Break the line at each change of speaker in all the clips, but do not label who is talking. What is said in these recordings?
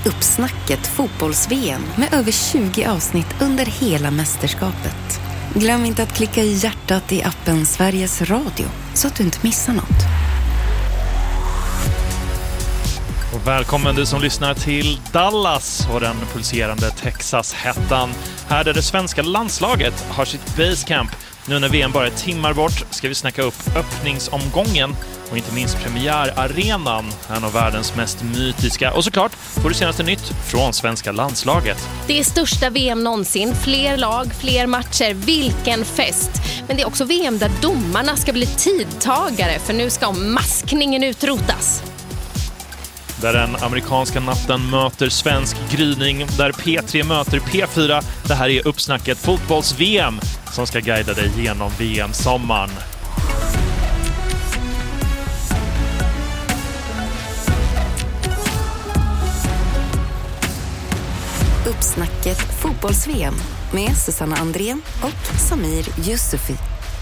Uppsnacket fotbolls-VM med över 20 avsnitt under hela mästerskapet. Glöm inte att klicka i hjärtat i appen Sveriges Radio så att du inte missar något.
Och välkommen du som lyssnar till Dallas och den pulserande Texas-hettan. Här där det svenska landslaget har sitt basecamp. Nu när VM bara är timmar bort ska vi snacka upp öppningsomgången och inte minst premiärarenan, en av världens mest mytiska. Och såklart får du senaste nytt från svenska landslaget.
Det är största VM någonsin, fler lag, fler matcher, vilken fest. Men det är också VM där domarna ska bli tidtagare, för nu ska maskningen utrotas.
Där den amerikanska natten möter svensk gryning, där P3 möter P4. Det här är uppsnacket fotbolls-VM som ska guida dig genom VM-sommaren.
Uppsnacket fotbolls-VM med Susanna Andrén och Samir Yusufi.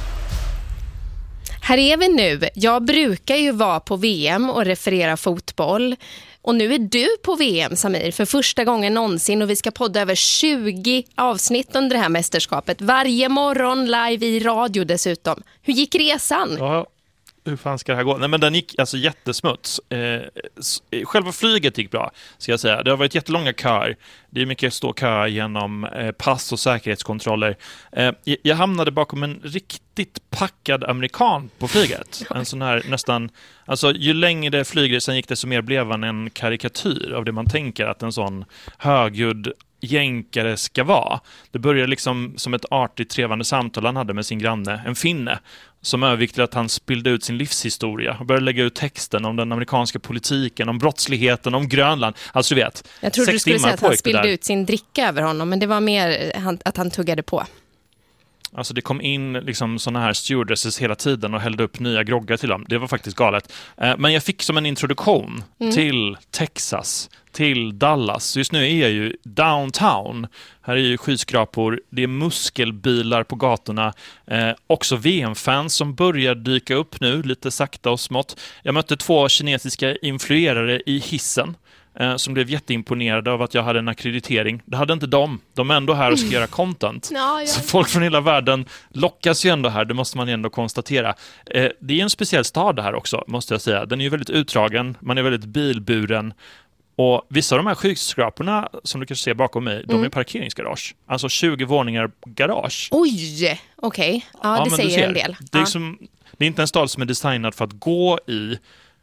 Här är vi nu. Jag brukar ju vara på VM och referera fotboll. Och nu är du på VM, Samir, för första gången någonsin. Och vi ska podda över 20 avsnitt under det här mästerskapet. Varje morgon live i radio dessutom. Hur gick resan?
Ja, hur fan ska det här gå? Nej, men den gick alltså jättesmuts. Själva flyget gick bra, ska jag säga. Det har varit jättelånga köer. Det är mycket ståköer genom pass och säkerhetskontroller. Jag hamnade bakom en riktigt packad amerikan på flyget. En sån här nästan... Alltså, ju längre flygresan gick det så mer blev han en karikatyr av det man tänker att en sån högljudd jänkare ska vara. Det började liksom som ett artigt trevande samtal han hade med sin granne, en finne, som övergick till att han spillde ut sin livshistoria och började lägga ut texten om den amerikanska politiken, om brottsligheten, om Grönland. Alltså du vet,
jag trodde du skulle säga att han spillde ut sin dricka över honom, men det var mer att han tuggade på.
Alltså det kom in liksom såna här stewardesses hela tiden och hällde upp nya groggar till dem. Det var faktiskt galet. Men jag fick som en introduktion till Texas, till Dallas. Just nu är jag ju downtown. Här är ju skyskrapor, det är muskelbilar på gatorna. Också VM-fans som börjar dyka upp nu, lite sakta och smått. Jag mötte 2 kinesiska influerare i hissen. Som blev jätteimponerade av att jag hade en akkreditering. Det hade inte de. De är ändå här och ska göra content.
Ja.
Så folk från hela världen lockas ju ändå här. Det måste man ju ändå konstatera. Det är en speciell stad det här också, måste jag säga. Den är ju väldigt utdragen. Man är väldigt bilburen. Och vissa av de här skyskraporna som du kan se bakom mig, de är parkeringsgarage. Alltså 20 våningar garage.
Oj, okej. Ja, det säger en del.
Det är inte en stad som är designad för att gå i.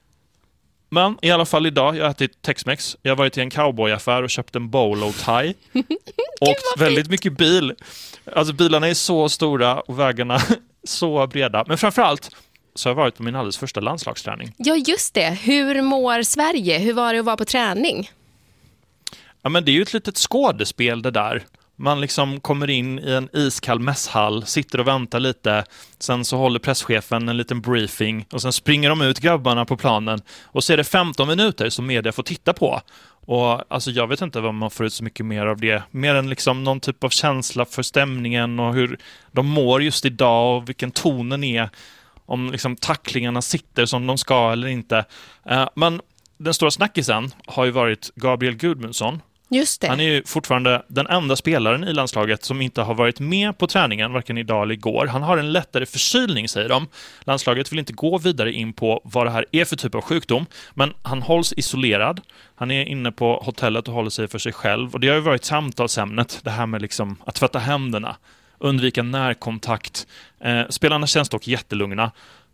Men i alla fall idag, jag har ätit Tex-Mex. Jag har varit i en cowboyaffär och köpt en bolo tie. Och väldigt mycket bil. Alltså bilarna är så stora och vägarna så breda. Men framförallt så har jag varit på min alldeles första landslagsträning.
Ja, just det. Hur mår Sverige? Hur var det att vara på träning?
Ja, men det är ju ett litet skådespel det där. Man liksom kommer in i en iskall mässhall, sitter och väntar lite. Sen så håller presschefen en liten briefing och sen springer de ut grabbarna på planen. Och så är det 15 minuter som media får titta på. Och alltså jag vet inte vad man får ut så mycket mer av det. Mer än liksom någon typ av känsla för stämningen och hur de mår just idag och vilken tonen är. Om liksom tacklingarna sitter som de ska eller inte. Men den stora snackisen har ju varit Gabriel Gudmundsson.
Just det.
Han är ju fortfarande den enda spelaren i landslaget som inte har varit med på träningen, varken idag eller igår. Han har en lättare förkylning, säger de. Landslaget vill inte gå vidare in på vad det här är för typ av sjukdom, men han hålls isolerad. Han är inne på hotellet och håller sig för sig själv. Och det har ju varit samtalsämnet, det här med liksom att tvätta händerna, undvika närkontakt. Spelarna känns dock jättelugna.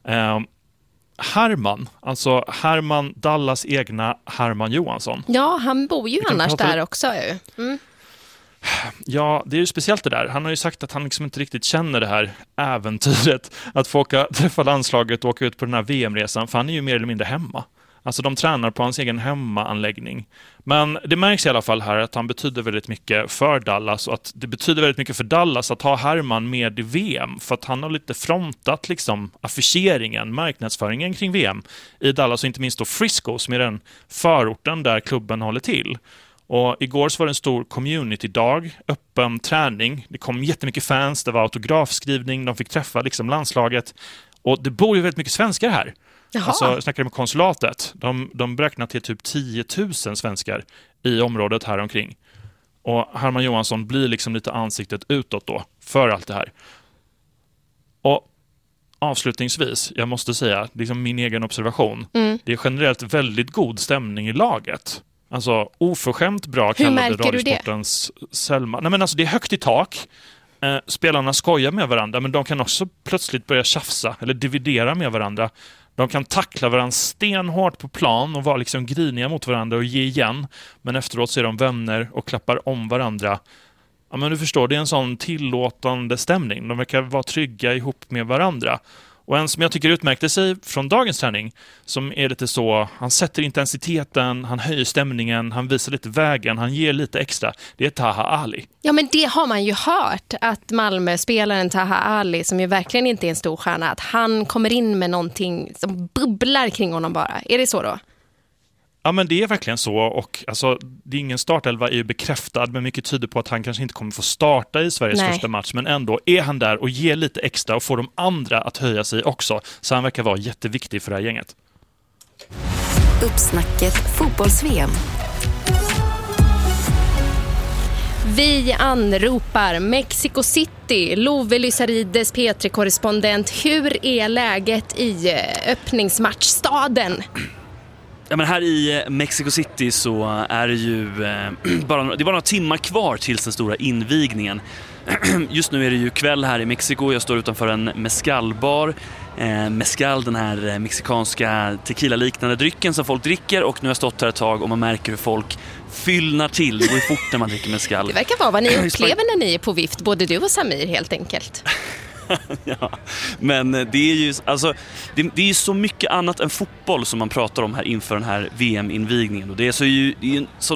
Herman, Dallas egna Herman Johansson.
Ja, han bor ju annars där också.
Ja, det är ju speciellt det där. Han har ju sagt att han liksom inte riktigt känner det här äventyret att få träffa landslaget och åka ut på den här VM-resan, för han är ju mer eller mindre hemma. Alltså de tränar på hans egen hemmaanläggning. Men det märks i alla fall här att han betyder väldigt mycket för Dallas och att det betyder väldigt mycket för Dallas att ha Herman med i VM, för att han har lite frontat liksom affischeringen, marknadsföringen kring VM i Dallas och inte minst då Frisco som är den förorten där klubben håller till. Och igår så var det en stor community-dag, öppen träning. Det kom jättemycket fans, det var autografskrivning, de fick träffa liksom landslaget. Och det bor ju väldigt mycket svenskar här.
Jaha.
Alltså, jag snackade med konsulatet. De beräknar till typ 10 000 svenskar i området här omkring. Och Herman Johansson blir liksom lite ansiktet utåt då för allt det här. Och avslutningsvis, jag måste säga, liksom min egen observation. Det är generellt väldigt god stämning i laget. Alltså oförskämt bra kallade Radiosportens Selma. Nej, men alltså det är högt i tak. Spelarna skojar med varandra, men de kan också plötsligt börja tjafsa eller dividera med varandra. De kan tackla varandra stenhårt på plan och vara liksom griniga mot varandra och ge igen. Men efteråt så är de vänner och klappar om varandra. Ja, men du förstår, det är en sån tillåtande stämning. De verkar vara trygga ihop med varandra. Och en som jag tycker utmärkte sig från dagens träning, som är lite så, han sätter intensiteten, han höjer stämningen, han visar lite vägen, han ger lite extra. Det är Taha Ali.
Ja, men det har man ju hört, att Malmö-spelaren Taha Ali, som ju verkligen inte är en stor stjärna, att han kommer in med någonting som bubblar kring honom bara. Är det så då?
Ja, men det är verkligen så, och alltså, det är ingen startelva är ju bekräftad, men mycket tyder på att han kanske inte kommer få starta i Sveriges första match, men ändå är han där och ger lite extra och får de andra att höja sig också, så han verkar vara jätteviktig för det här gänget.
Uppsnacket fotbolls-VM.
Vi anropar Mexico City. Love Lysarides, P3-korrespondent. Hur är läget i öppningsmatchstaden?
Ja, men här i Mexico City så är det ju bara några timmar kvar tills den stora invigningen. Just nu är det ju kväll här i Mexiko. Jag står utanför en mezcalbar. Mezcal, den här mexikanska tequila-liknande drycken som folk dricker, och nu har jag stått här ett tag och man märker hur folk fyllnar till. Det går ju fort när man dricker mezcal.
Det verkar vara vad ni upplever när ni är på vift, både du och Samir helt enkelt.
Ja, men det är ju alltså, det är ju så mycket annat än fotboll som man pratar om här inför den här VM-invigningen, och det är ju en sån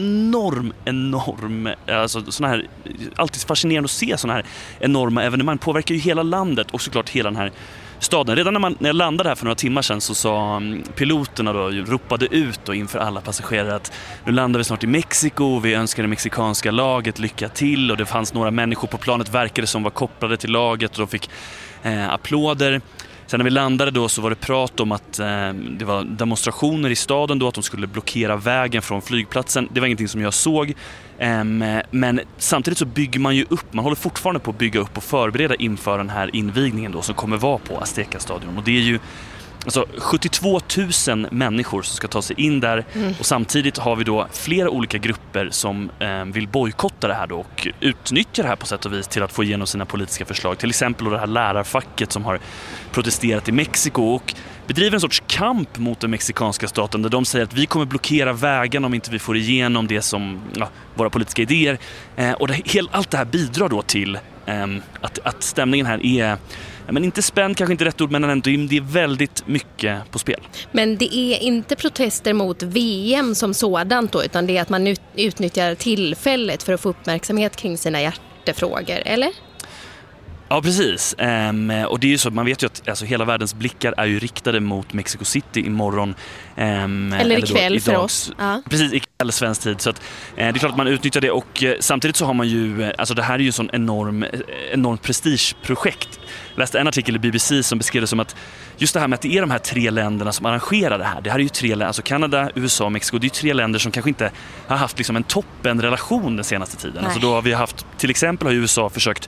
enorm alltså såna här, alltid fascinerande att se såna här enorma evenemang. Påverkar ju hela landet och såklart hela den här staden. Redan när jag landade här för några timmar sedan så sa piloterna då, ropade ut då inför alla passagerare att nu landar vi snart i Mexiko, vi önskar det mexikanska laget lycka till, och det fanns några människor på planet, verkade som var kopplade till laget, och de fick applåder. Sen när vi landade då så var det prat om att det var demonstrationer i staden då, att de skulle blockera vägen från flygplatsen. Det var ingenting som jag såg. Men samtidigt så bygger man ju upp, man håller fortfarande på att bygga upp och förbereda inför den här invigningen då, som kommer vara på Azteca-stadion. Och det är ju alltså 72 000 människor som ska ta sig in där, och samtidigt har vi då flera olika grupper som vill bojkotta det här då och utnyttja det här på sätt och vis till att få igenom sina politiska förslag. Till exempel då det här lärarfacket som har protesterat i Mexiko och bedriver en sorts kamp mot den mexikanska staten, där de säger att vi kommer blockera vägen om inte vi får igenom det som våra politiska idéer. Och allt det här bidrar då till att stämningen här är, men inte spänd, kanske inte rätt ord, men ändå det är väldigt mycket på spel. Men
det är inte protester mot VM som sådant då, utan det är att man utnyttjar tillfället för att få uppmärksamhet kring sina hjärtefrågor, eller?
Ja, precis. Och det är ju så, man vet ju att alltså, hela världens blickar är ju riktade mot Mexico City imorgon.
Eller ikväll för oss. Ja.
Precis, ikväll svensk tid. Så att, det är klart att man utnyttjar det, och samtidigt så har man ju, alltså det här är ju en sån enorm prestigeprojekt. Jag läste en artikel i BBC som beskrev det som att just det här med att det är de här 3 länderna som arrangerar det här. Det här är ju 3 länder, alltså Kanada, USA och Mexiko. Det är ju 3 länder som kanske inte har haft liksom en toppenrelation den senaste tiden. Alltså då har vi haft, till exempel har USA försökt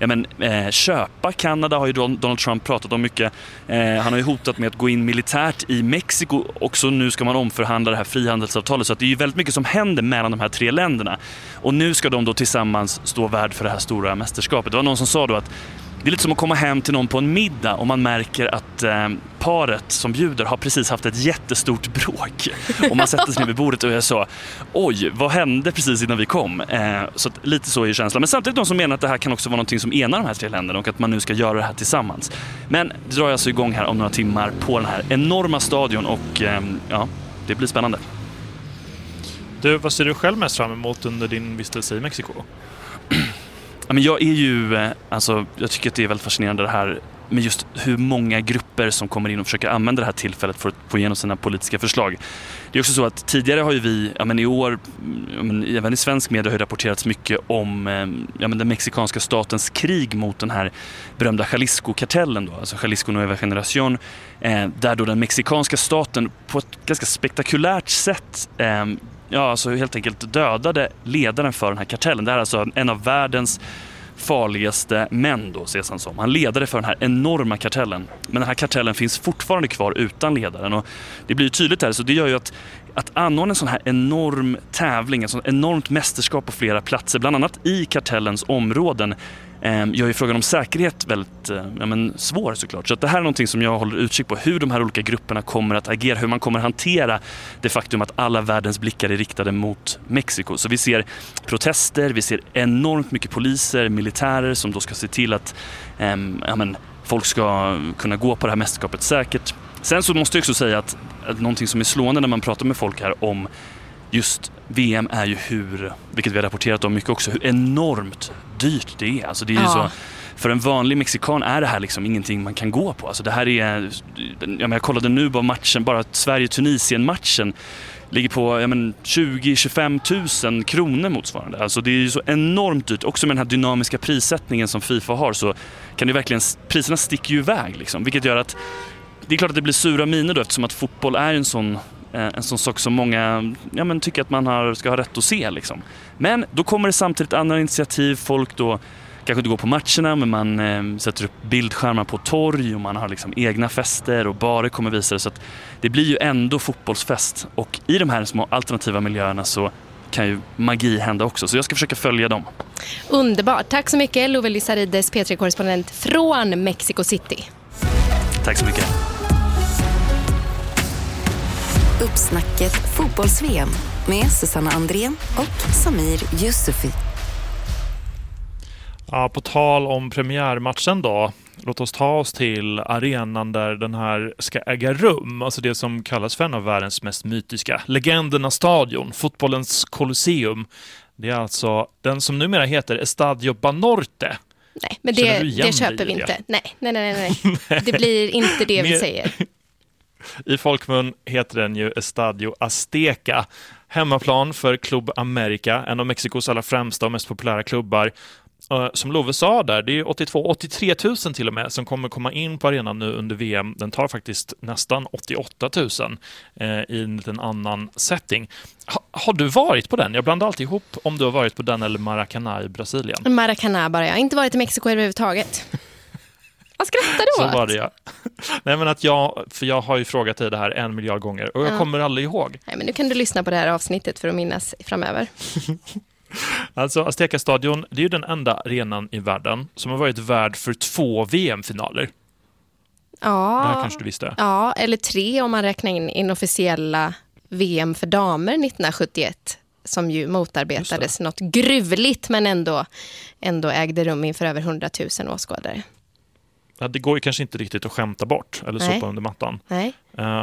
köpa Kanada, har ju Donald Trump pratat om mycket. Han har ju hotat med att gå in militärt i Mexiko, och så nu ska man omförhandla det här frihandelsavtalet. Så att det är ju väldigt mycket som händer mellan de här 3 länderna. Och nu ska de då tillsammans stå värd för det här stora mästerskapet. Det var någon som sa då att det är lite som att komma hem till någon på en middag och man märker att paret som bjuder har precis haft ett jättestort bråk. Och man sätter sig ner vid bordet och jag sa, oj, vad hände precis innan vi kom? Så att lite så är ju känslan. Men samtidigt de som menar att det här kan också vara någonting som enar de här 3 länderna och att man nu ska göra det här tillsammans. Men det drar alltså igång här om några timmar på den här enorma stadion, och det blir spännande.
Du, vad ser du själv mest fram emot under din vistelse i Mexiko?
Men jag är ju, alltså, jag tycker att det är väldigt fascinerande det här med just hur många grupper som kommer in och försöker använda det här tillfället för att få igenom sina politiska förslag. Det är också så att tidigare har ju vi, i år, även i svensk media har rapporterats mycket om den mexikanska statens krig mot den här berömda Jalisco-kartellen då, alltså Jalisco Nueva Generación, där då den mexikanska staten på ett ganska spektakulärt sätt alltså helt enkelt dödade ledaren för den här kartellen. Det är alltså en av världens farligaste män då, ses han som. Han ledade för den här enorma kartellen. Men den här kartellen finns fortfarande kvar utan ledaren. Och det blir ju tydligt här, så det gör ju att anordna en sån här enorm tävling, en sån enormt mästerskap på flera platser, bland annat i kartellens områden, gör ju frågan om säkerhet väldigt svår såklart. Så att det här är någonting som jag håller utkik på, hur de här olika grupperna kommer att agera, hur man kommer att hantera det faktum att alla världens blickar är riktade mot Mexiko. Så vi ser protester, vi ser enormt mycket poliser, militärer som då ska se till att folk ska kunna gå på det här mästerskapet säkert. Sen så måste jag också säga att någonting som är slående när man pratar med folk här om just VM är ju vilket vi har rapporterat om mycket också, hur enormt dyrt det är. Alltså det är ju så, för en vanlig mexikan är det här liksom ingenting man kan gå på. Alltså det här är, jag kollade nu på matchen, bara Sverige-Tunisien-matchen ligger på 20-25 000 kronor motsvarande. Alltså det är ju så enormt dyrt. Också med den här dynamiska prissättningen som FIFA har, så kan det verkligen, priserna sticker ju iväg liksom, vilket gör att det är klart att det blir sura miner då, eftersom att fotboll är en sån sak som många tycker att man ska ha rätt att se liksom. Men då kommer det samtidigt andra initiativ. Folk då kanske inte går på matcherna, men man sätter upp bildskärmar på torg och man har liksom egna fester och bara kommer visa det, så att det blir ju ändå fotbollsfest. Och i de här små alternativa miljöerna så kan ju magi hända också, så jag ska försöka följa dem.
Underbart. Tack så mycket, Love Lizarides, P3-korrespondent från Mexico City.
Tack så mycket.
Uppsnacket fotbolls-VM med Susanna Andrén och Samir Yusufi.
Ja, på tal om premiärmatchen då. Låt oss ta oss till arenan där den här ska äga rum. Alltså det som kallas för en av världens mest mytiska legendernas stadion, fotbollens Colosseum. Det är alltså den som numera heter Estadio Banorte.
Nej, men det köper vi inte. Nej. Det blir inte det vi säger.
I folkmun heter den ju Estadio Azteca. Hemmaplan för Club America, en av Mexikos allra främsta och mest populära klubbar. Som Love sa där, det är 83 000 till och med som kommer komma in på arenan nu under VM. Den tar faktiskt nästan 88 000 i en liten annan setting. Har du varit på den? Jag blandar alltid ihop om du har varit på den eller Maracanã i Brasilien.
Maracanã bara, jag har inte varit i Mexiko överhuvudtaget. Vad skrattar du åt?
Så var det, ja. Nej, men jag har ju frågat dig det här 1 miljard gånger och jag kommer aldrig ihåg.
Nej, men nu kan du lyssna på det här avsnittet för att minnas framöver.
Alltså Azteca-stadion, det är ju den enda arenan i världen som har varit värd för 2 VM-finaler.
Ja.
Det här kanske du visste.
Ja, eller 3 om man räknar in inofficiella VM för damer 1971. Som ju motarbetades något gruvligt, men ändå ägde rum inför över 100 000 åskådare.
Ja, det går ju kanske inte riktigt att skämta bort eller sopa under mattan.
Nej.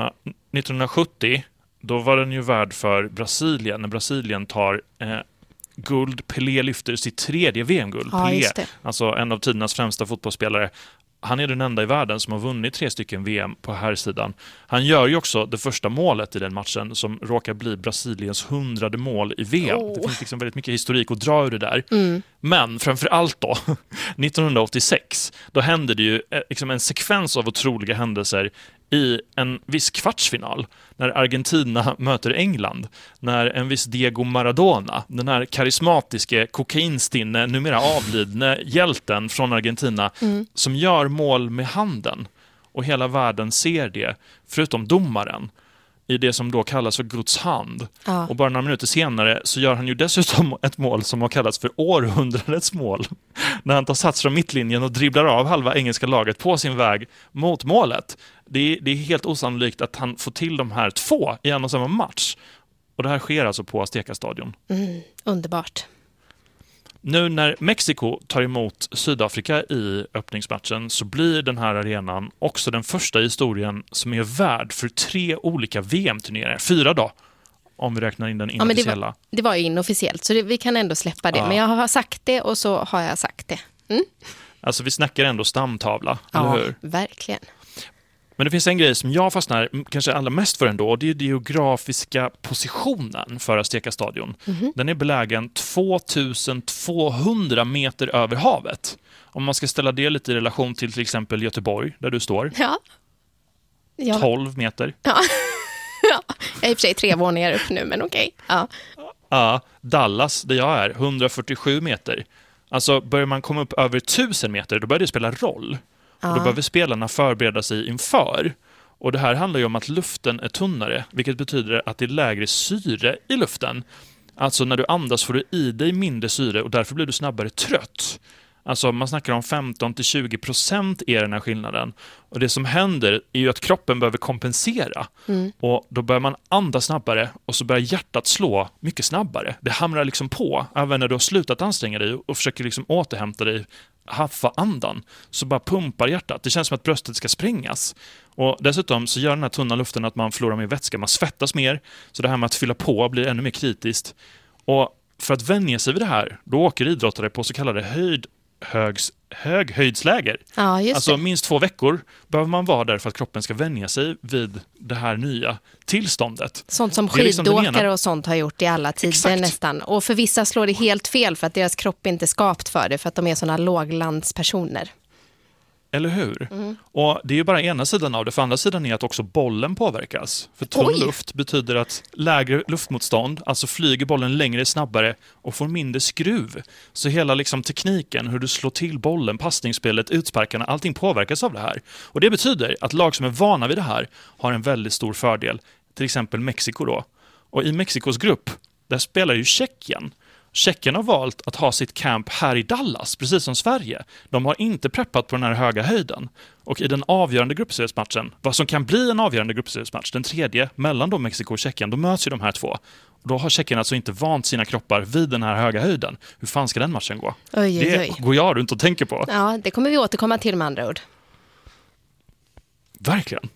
1970, då var den ju värd för Brasilien. När Brasilien tar guld, Pelé lyfter sitt 3:e VM-guld.
Ja,
Pelé,
just det.
alltså en av tidernas främsta fotbollsspelare. Han är den enda i världen som har vunnit 3 stycken VM på här sidan. Han gör ju också det första målet i den matchen som råkar bli Brasiliens 100:e mål i VM. Det finns liksom väldigt mycket historik att dra ur det där. Men framförallt då, 1986, då hände det ju liksom en sekvens av otroliga händelser i en viss kvartsfinal när Argentina möter England, när en viss Diego Maradona, den här karismatiske kokainstinne, numera avlidne hjälten från Argentina, som gör mål med handen och hela världen ser det, förutom domaren, i det som då kallas för Guds hand. Ja. Och bara några minuter senare så gör han ju dessutom ett mål som har kallats för århundradets mål. När han tar sats från mittlinjen och dribblar av halva engelska laget på sin väg mot målet. Det är helt osannolikt att han får till de här 2 i en och samma match. Och det här sker alltså på Azteca-stadion.
Underbart.
Nu när Mexiko tar emot Sydafrika i öppningsmatchen så blir den här arenan också den första i historien som är värd för 3 olika VM-turneringar. 4 då, om vi räknar in den inofficiella.
Ja, men det var ju inofficiellt, så vi kan ändå släppa det. Ja. Men jag har sagt det och så har jag sagt det.
Alltså vi snackar ändå stamtavla,
Ja,
eller hur?
verkligen.
Men det finns en grej som jag fastnar kanske allra mest för ändå, och det är den geografiska positionen för Azteca-stadion. Den är belägen 2200 meter över havet. Om man ska ställa det lite i relation till exempel Göteborg, där du står.
Ja.
12 meter.
Ja. Ja. Jag är i och för sig 3 våningar upp nu, men okej. Ja.
Ja, Dallas, där jag är, 147 meter. Alltså börjar man komma upp över 1000 meter, då börjar det spela roll. Och då behöver spelarna förbereda sig inför. Och det här handlar ju om att luften är tunnare, vilket betyder att det är lägre syre i luften. Alltså när du andas får du i dig mindre syre och därför blir du snabbare trött. Alltså man snackar om 15-20% är den här skillnaden. Och det som händer är ju att kroppen behöver kompensera. Och då börjar man andas snabbare och så börjar hjärtat slå mycket snabbare. Det hamrar liksom på, även när du har slutat anstränga dig och försöker liksom återhämta dig, haffa andan, så bara pumpar hjärtat. Det känns som att bröstet ska sprängas. Och dessutom så gör den här tunna luften att man förlorar mer vätska, man svettas mer, så det här med att fylla på blir ännu mer kritiskt. Och för att vänja sig vid det här, då åker idrottare på så kallade höghöjdsläger.
Ja, just
alltså
det.
minst 2 veckor behöver man vara där för att kroppen ska vänja sig vid det här nya tillståndet.
Sånt som
Det är liksom den
skidåkare
ena.
och sånt har gjort i alla tider.
Exakt.
Nästan. Och för vissa slår det helt fel för att deras kropp inte är skapt för det, för att de är såna låglandspersoner.
Eller hur? Och det är ju bara ena sidan av det. För andra sidan är att också bollen påverkas. För tunn
Oj.
luft betyder att lägre luftmotstånd, alltså flyger bollen längre snabbare och får mindre skruv. Så hela liksom tekniken, hur du slår till bollen, passningsspelet, utsparkarna, allting påverkas av det här. Och det betyder att lag som är vana vid det här har en väldigt stor fördel. Till exempel Mexiko då. Och i Mexikos grupp, där spelar ju Tjeckien. Tjeckien har valt att ha sitt camp här i Dallas, precis som Sverige. De har inte preppat på den här höga höjden. Och i den avgörande gruppseriesmatchen, vad som kan bli en avgörande gruppseriesmatch, den tredje mellan då Mexiko och Tjeckien, då möts ju de här två. Och då har Tjeckien alltså inte vant sina kroppar vid den här höga höjden. Hur fan ska den matchen gå?
Oj.
Det går jag runt och tänker på.
Ja, det kommer vi återkomma till med andra ord.
Verkligen.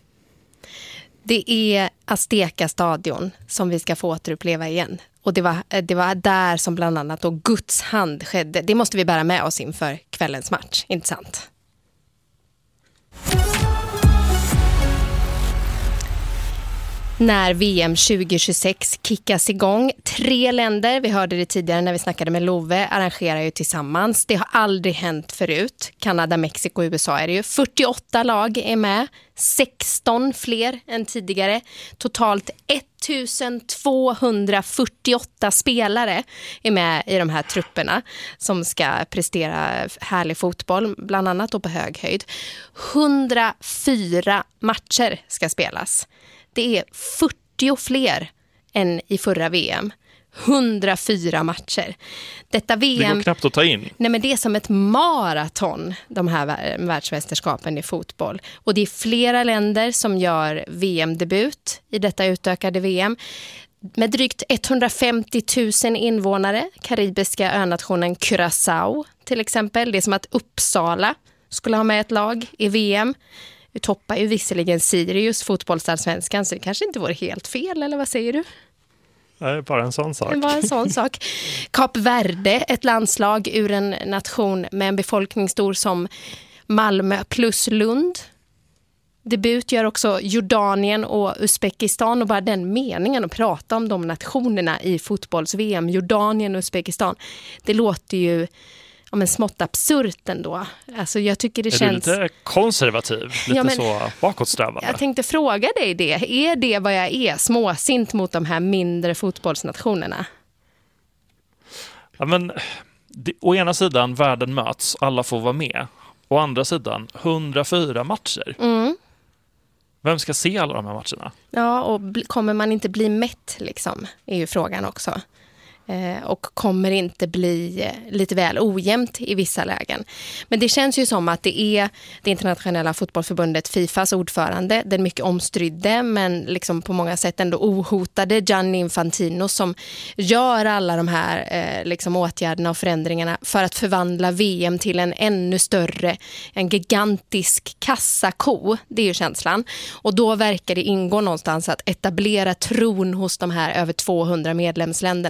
Det är Azteca-stadion som vi ska få återuppleva igen. Och det var där som bland annat då Guds hand skedde. Det måste vi bära med oss inför kvällens match, inte sant? När VM 2026 kickas igång, 3 länder, vi hörde det tidigare när vi snackade med Love, arrangerar ju tillsammans. Det har aldrig hänt förut. Kanada, Mexiko och USA är det ju. 48 lag är med, 16 fler än tidigare. Totalt 1248 spelare är med i de här trupperna som ska prestera härlig fotboll, bland annat då på hög höjd. 104 matcher ska spelas. Det är 40 fler än i förra VM. 104 matcher. Detta VM,
det går knappt att ta in.
Nej, men det är som ett maraton, de här världsmästerskapen i fotboll. Och det är flera länder som gör VM-debut i detta utökade VM. Med drygt 150 000 invånare, karibiska önationen Curaçao till exempel. Det är som att Uppsala skulle ha med ett lag i VM. Vi toppar ju visserligen Sirius fotbollsallsvenskan, så det kanske inte vore helt fel, eller vad säger du?
Nej, bara en sån sak.
Det var en sån sak. Kap Verde, ett landslag ur en nation med en befolkning stor som Malmö plus Lund. Debut gör också Jordanien och Uzbekistan, och bara den meningen att prata om de nationerna i fotbolls-VM, Jordanien och Uzbekistan, det låter ju men smått absurt ändå. Alltså jag tycker det känns...
Är du lite konservativ? Lite så bakåtsträvande?
Jag tänkte fråga dig det. Är det vad jag är? Småsint mot de här mindre fotbollsnationerna?
Ja, men å ena sidan, världen möts, alla får vara med. Å andra sidan, 104 matcher. Vem ska se alla de här matcherna?
Ja, och kommer man inte bli mätt liksom, är ju frågan också. Och kommer inte bli lite väl ojämnt i vissa lägen. Men det känns ju som att det är det internationella fotbollsförbundet FIFAs ordförande, den mycket omstridde men liksom på många sätt ändå ohotade Gianni Infantino, som gör alla de här liksom åtgärderna och förändringarna för att förvandla VM till en ännu större, en gigantisk kassako. Det är ju känslan. Och då verkar det ingå någonstans att etablera tron hos de här över 200 medlemsländerna att ja,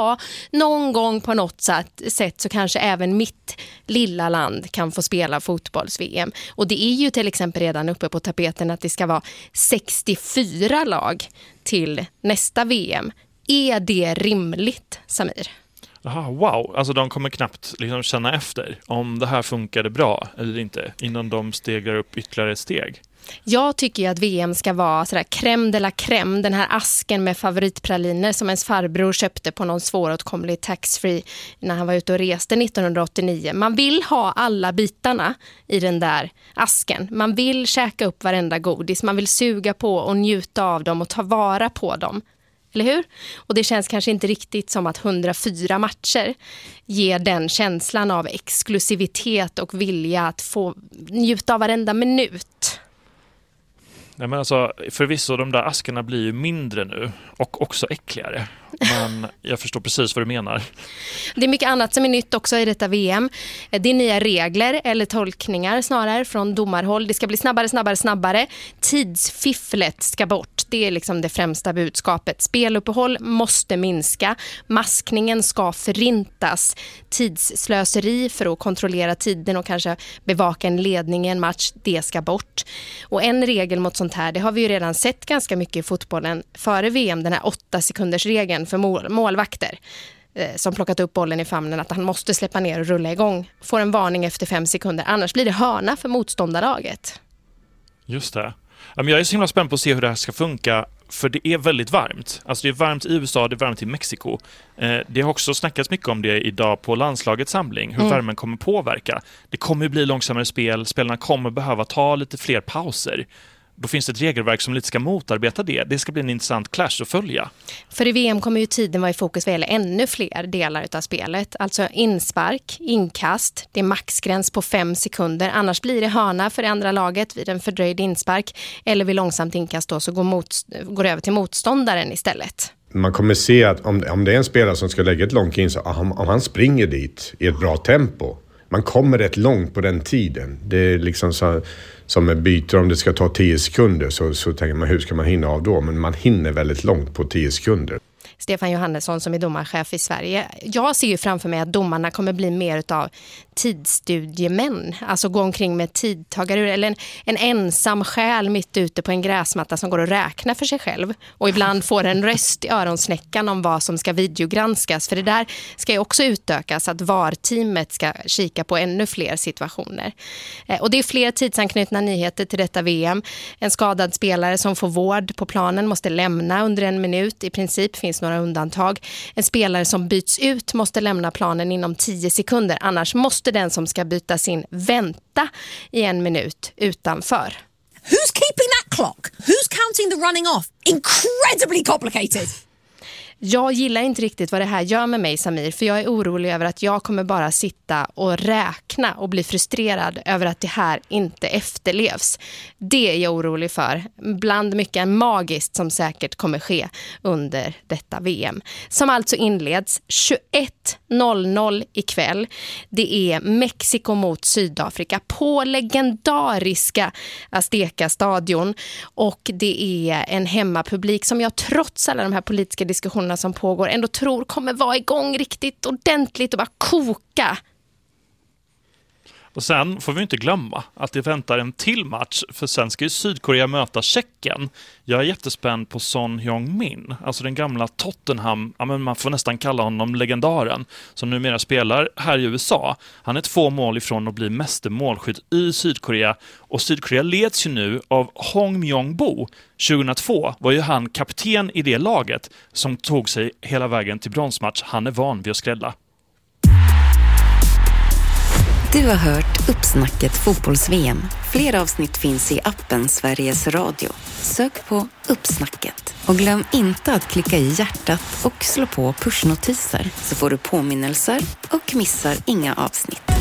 ja, någon gång på något sätt så kanske även mitt lilla land kan få spela fotbolls-VM. Och det är ju till exempel redan uppe på tapeten att det ska vara 64 lag till nästa VM. Är det rimligt, Samir?
Aha, wow, alltså de kommer knappt liksom känna efter om det här funkade bra eller inte innan de stegrar upp ytterligare ett steg.
Jag tycker ju att VM ska vara sådär crème de la crème, den här asken med favoritpraliner som ens farbror köpte på någon svåråtkomlig taxfree när han var ute och reste 1989. Man vill ha alla bitarna i den där asken. Man vill käka upp varenda godis, man vill suga på och njuta av dem och ta vara på dem. Eller hur? Och det känns kanske inte riktigt som att 104 matcher ger den känslan av exklusivitet och vilja att få njuta av varenda minut.
Nej, men alltså, förvisso, de där askarna blir ju mindre nu och också äckligare. Men jag förstår precis vad du menar.
Det är mycket annat som är nytt också i detta VM. Det är nya regler eller tolkningar snarare från domarhåll. Det ska bli snabbare. Tidsfifflet ska bort. Det är liksom det främsta budskapet. Speluppehåll måste minska. Maskningen ska förintas. Tidsslöseri för att kontrollera tiden och kanske bevaka en ledning i en match, det ska bort. Och en regel mot sånt här, det har vi ju redan sett ganska mycket i fotbollen före VM, den här 8-sekundersregeln för målvakter som plockat upp bollen i famnen, att han måste släppa ner och rulla igång. Får en varning efter 5 sekunder, annars blir det hörna för motståndarlaget.
Just det. Jag är så himla spänd på att se hur det här ska funka, för det är väldigt varmt. Alltså det är varmt i USA, det är varmt i Mexiko. Det har också snackats mycket om det idag på landslagets samling, hur värmen kommer påverka. Det kommer bli långsammare spel, spelarna kommer behöva ta lite fler pauser. Då finns det ett regelverk som lite ska motarbeta det. Det ska bli en intressant clash att följa.
För i VM kommer ju tiden vara i fokus vad gäller ännu fler delar av spelet. Alltså inspark, inkast, det är maxgräns på 5 sekunder. Annars blir det hörna för det andra laget vid en fördröjd inspark. Eller vid långsamt inkast då, så går över till motståndaren istället.
Man kommer se att om det är en spelare som ska lägga ett långt in, så om han springer dit i ett bra tempo, man kommer rätt långt på den tiden. Det är liksom så, som en byter, om det ska ta 10 sekunder så tänker man, hur ska man hinna av då? Men man hinner väldigt långt på 10 sekunder.
Stefan Johannesson som är domarchef i Sverige. Jag ser ju framför mig att domarna kommer bli mer utav tidsstudiemän. Alltså gå omkring med tidtagare eller en ensam själ mitt ute på en gräsmatta som går och räknar för sig själv. Och ibland får en röst i öronsnäckan om vad som ska videogranskas. För det där ska ju också utökas, att VAR-teamet ska kika på ännu fler situationer. Och det är fler tidsanknutna nyheter till detta VM. En skadad spelare som får vård på planen måste lämna under 1 minut. I princip finns några undantag. En spelare som byts ut måste lämna planen inom 10 sekunder. Annars måste den som ska bytas in vänta i 1 minut utanför.
Who's keeping that clock? Who's counting the running off? Incredibly complicated.
Jag gillar inte riktigt vad det här gör med mig, Samir, för jag är orolig över att jag kommer bara sitta och räkna och bli frustrerad över att det här inte efterlevs. Det är jag orolig för, bland mycket magiskt som säkert kommer ske under detta VM. Som alltså inleds 21:00 ikväll. Det är Mexiko mot Sydafrika på legendariska Azteca-stadion, och det är en hemmapublik som jag trots alla de här politiska diskussionerna som pågår ändå tror kommer vara igång riktigt ordentligt och bara koka.
Och sen får vi inte glömma att det väntar en till match, för sen ska ju Sydkorea möta Tjeckien. Jag är jättespänd på Son Heung-min, alltså den gamla Tottenham, man får nästan kalla honom legendaren, som numera spelar här i USA. Han är 2 mål ifrån att bli mästermålskytt i Sydkorea, och Sydkorea leds ju nu av Hong Myong-bo. 2002 var ju han kapten i det laget som tog sig hela vägen till bronsmatch. Han är van vid att skrälla.
Du har hört Uppsnacket fotbolls-VM. Fler avsnitt finns i appen Sveriges Radio. Sök på Uppsnacket. Och glöm inte att klicka i hjärtat och slå på pushnotiser, så får du påminnelser och missar inga avsnitt.